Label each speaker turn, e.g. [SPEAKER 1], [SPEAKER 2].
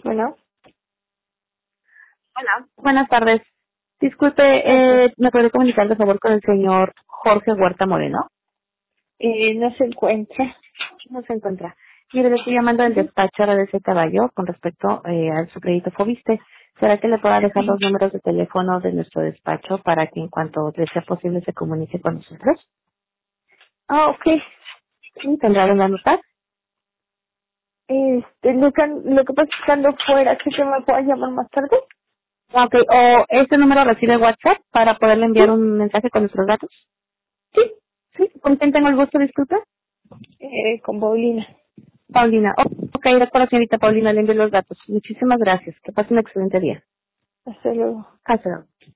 [SPEAKER 1] Bueno,
[SPEAKER 2] Hola. Buenas tardes. Disculpe,
[SPEAKER 1] gracias.
[SPEAKER 2] ¿me puede comunicar de favor con el señor Jorge Huerta Moreno?
[SPEAKER 1] No se encuentra.
[SPEAKER 2] No se encuentra. Mire, le estoy llamando del
[SPEAKER 1] Ujú.
[SPEAKER 2] despacho de ese caballo con respecto a su crédito Fobiste. ¿Será que le pueda dejar los números de teléfono de nuestro despacho para que en cuanto le sea posible se comunique con nosotros?
[SPEAKER 1] Ok.
[SPEAKER 2] Sí, tendrá donde anotar.
[SPEAKER 1] Lo que pasa es que ando fuera, ¿sí que me puedas llamar más tarde?
[SPEAKER 2] Ok, o este número recibe WhatsApp para poderle
[SPEAKER 1] Sí,
[SPEAKER 2] enviar un mensaje con nuestros datos.
[SPEAKER 1] sí,
[SPEAKER 2] Sí, ¿con quién tengo el gusto, disculpe?
[SPEAKER 1] con Paulina.
[SPEAKER 2] Paulina. Ok, de acuerdo, señorita Paulina, le envío los datos. Muchísimas gracias. Que pase un excelente día.
[SPEAKER 1] Hasta luego.
[SPEAKER 2] Hasta luego.